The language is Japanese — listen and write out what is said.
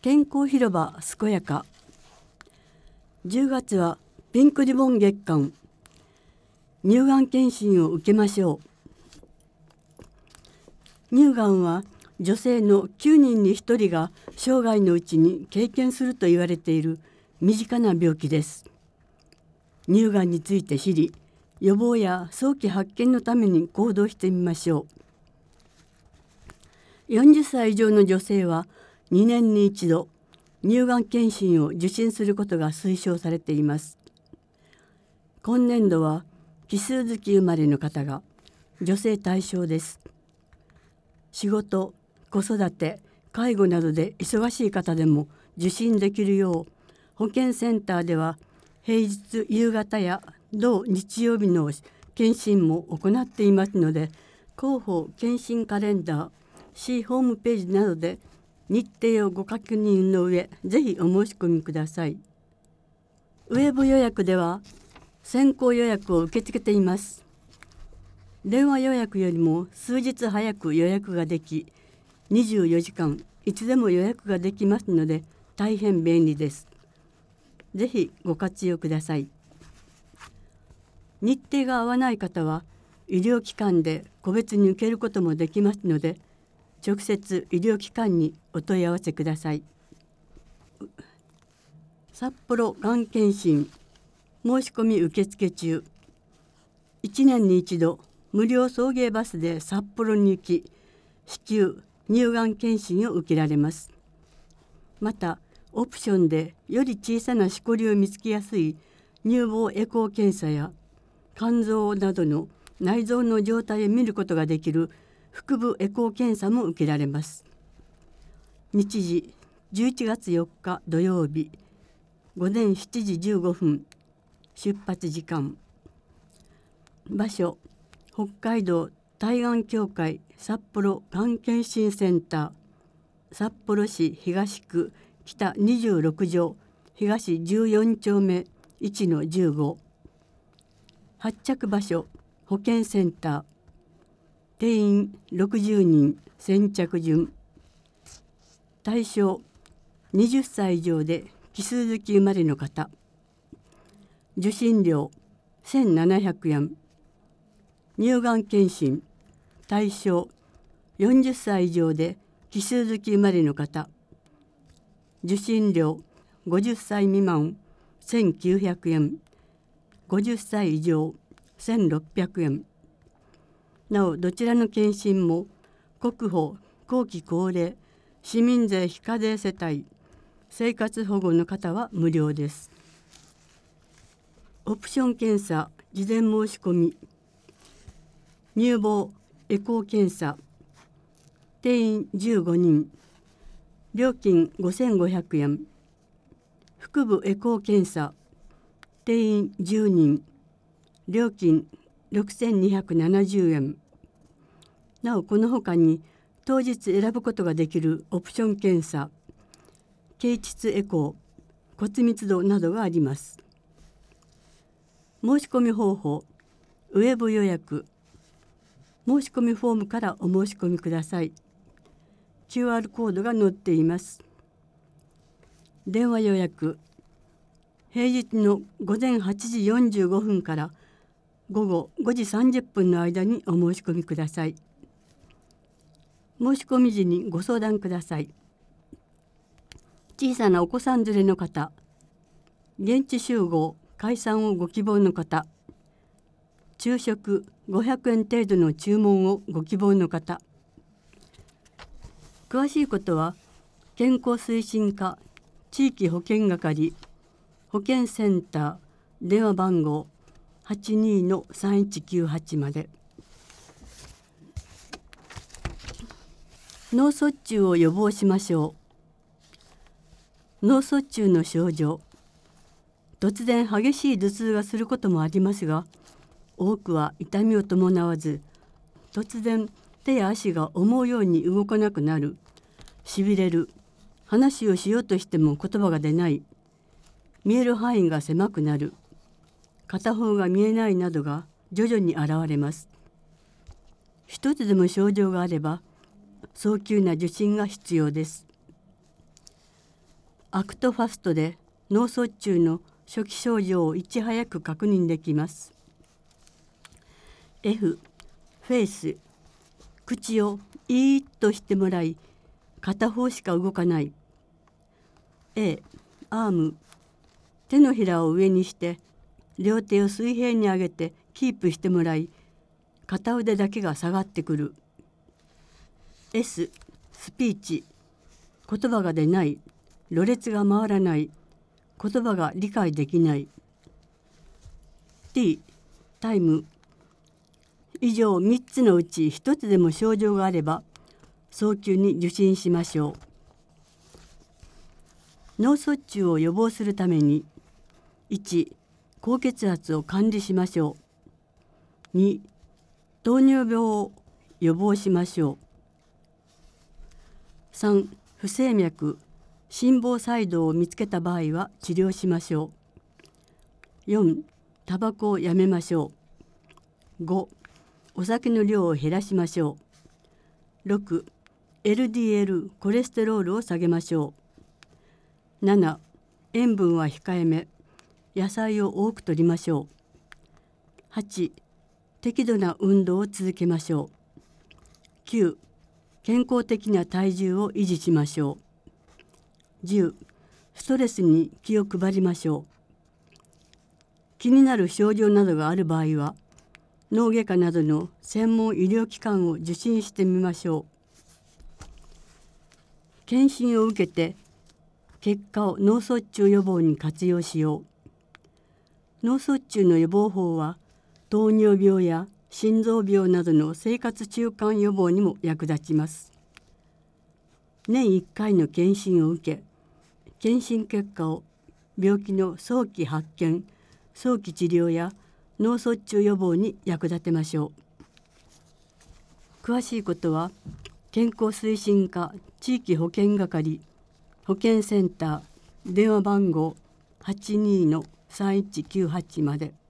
健康広場健やか。10月はピンクリボン月間。乳がん検診を受けましょう。乳がんは女性の9人に1人が生涯のうちに経験すると言われている身近な病気です。乳がんについて知り、予防や早期発見のために行動してみましょう。40歳以上の女性は2年に1度乳がん検診を受診することが推奨されています。今年度は奇数月生まれの方が女性対象です。仕事、子育て、介護などで忙しい方でも受診できるよう、保健センターでは平日夕方や同日曜日の検診も行っていますので、広報検診カレンダー、市ホームページなどで日程をご確認の上、ぜひお申し込みください。ウェブ予約では先行予約を受け付けています。電話予約よりも数日早く予約ができ、24時間いつでも予約ができますので大変便利です。ぜひご活用ください。日程が合わない方は医療機関で個別に受けることもできますので、直接医療機関にお問い合わせください。札幌がん検診申し込み受付中。1年に1度無料送迎バスで札幌に行き、至急乳がん検診を受けられます。またオプションでより小さなしこりを見つけやすい乳房エコー検査や肝臓などの内臓の状態を見ることができる腹部エコー検査も受けられます。日時11月4日土曜日午前7時15分出発時間。場所北海道対がん協会札幌がん検診センター、札幌市東区北26条東14丁目 1-15。 発着場所保健センター、定員60人、先着順。対象20歳以上で奇数月生まれの方。受診料1700円。乳がん検診対象40歳以上で奇数月生まれの方。受診料50歳未満1900円。50歳以上1600円。なおどちらの検診も国保、後期高齢、市民税非課税世帯、生活保護の方は無料です。オプション検査事前申し込み。乳房エコー検査定員15人、料金5500円。腹部エコー検査定員10人、料金6270円。なおこの他に当日選ぶことができるオプション検査、経腟エコー、骨密度などがあります。申し込み方法、ウェブ予約、申し込みフォームからお申し込みください。QR コードが載っています。電話予約、平日の午前8時45分から午後5時30分の間にお申し込みください。申し込み時にご相談ください。小さなお子さん連れの方、現地集合、解散をご希望の方、昼食500円程度の注文をご希望の方。詳しいことは健康推進課地域保健係保健センター電話番号 82-3198 まで。脳卒中を予防しましょう。脳卒中の症状、突然激しい頭痛がすることもありますが、多くは痛みを伴わず、突然手や足が思うように動かなくなる、しびれる、話をしようとしても言葉が出ない、見える範囲が狭くなる、片方が見えないなどが徐々に現れます。一つでも症状があれば早急な受診が必要です。 アクトファストで脳卒中の初期症状をいち早く確認できます。F、フェイス、口をイーッとしてもらい、片方しか動かない。A、アーム、手のひらを上にして両手を水平に上げてキープしてもらい、片腕だけが下がってくる。S、スピーチ、言葉が出ない、ろれつが回らない、言葉が理解できない。T、タイム、以上3つのうち1つでも症状があれば早急に受診しましょう。脳卒中を予防するために1、高血圧を管理しましょう。2、糖尿病を予防しましょう。3、不整脈、心房細動を見つけた場合は治療しましょう。4、タバコをやめましょう。5、お酒の量を減らしましょう。6、LDL コレステロールを下げましょう。7、塩分は控えめ、野菜を多く摂りましょう。8、適度な運動を続けましょう。9、健康的な体重を維持しましょう。10、ストレスに気を配りましょう。気になる症状などがある場合は、脳外科などの専門医療機関を受診してみましょう。検診を受けて結果を脳卒中予防に活用しよう。脳卒中の予防法は糖尿病や心臓病などの生活習慣予防にも役立ちます。年1回の検診を受け、検診結果を病気の早期発見、早期治療や脳卒中予防に役立てましょう。詳しいことは健康推進課地域保健係保健センター電話番号 82-3198 まで。